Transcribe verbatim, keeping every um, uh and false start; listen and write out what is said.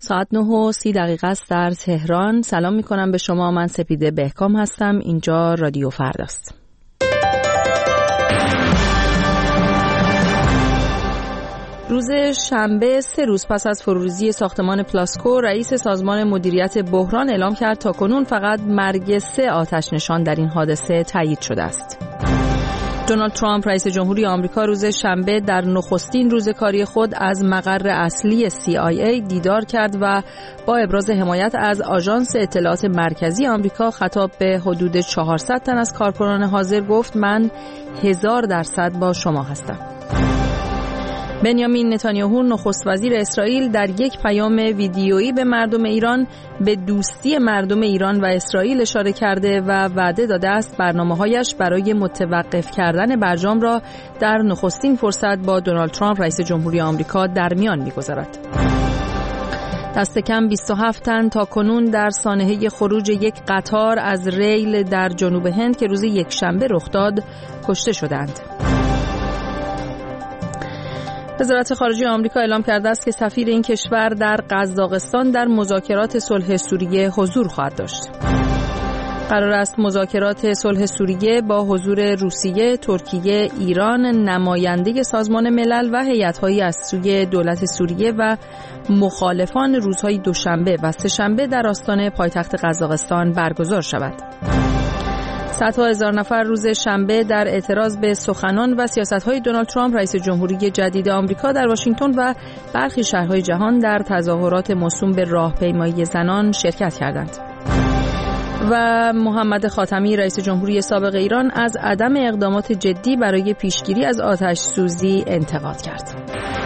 ساعت نه و سی دقیقه است در تهران. سلام می کنم به شما. من سپیده بهکام هستم. اینجا رادیو فرداست. روز شنبه سه روز پس از فروریزی ساختمان پلاسکو، رئیس سازمان مدیریت بحران اعلام کرد تاکنون فقط مرگ سه آتش نشان در این حادثه تایید شده است. دونالد ترامپ رئیس جمهوری آمریکا روز شنبه در نخستین روز کاری خود از مقر اصلی سی آی ای دیدار کرد و با ابراز حمایت از آژانس اطلاعات مرکزی آمریکا خطاب به حدود چهارصد تن از کارکنان حاضر گفت من هزار درصد با شما هستم. بنیامین نتانیاهو نخست وزیر اسرائیل در یک پیام ویدیویی به مردم ایران به دوستی مردم ایران و اسرائیل اشاره کرده و وعده داده است برنامه‌هایش برای متوقف کردن برجام را در نخستین فرصت با دونالد ترامپ رئیس جمهوری آمریکا در میان می‌گذارد. دست کم بیست و هفت تن تا کنون در سانحه خروج یک قطار از ریل در جنوب هند که روز یکشنبه رخ داد کشته شدند. وزارت خارجه آمریکا اعلام کرده است که سفیر این کشور در قزاقستان در مذاکرات صلح سوریه حضور خواهد داشت. قرار است مذاکرات صلح سوریه با حضور روسیه، ترکیه، ایران، نماینده سازمان ملل و هیئت‌هایی از سوی دولت سوریه و مخالفان روزهای دوشنبه و سه‌شنبه در آستان پایتخت قزاقستان برگزار شود. صدها هزار نفر روز شنبه در اعتراض به سخنان و سیاست‌های دونالد ترامپ رئیس جمهوری جدید آمریکا در واشنگتن و برخی شهرهای جهان در تظاهرات موسوم به راهپیمایی زنان شرکت کردند. و محمد خاتمی رئیس جمهوری سابق ایران از عدم اقدامات جدی برای پیشگیری از آتش سوزی انتقاد کرد.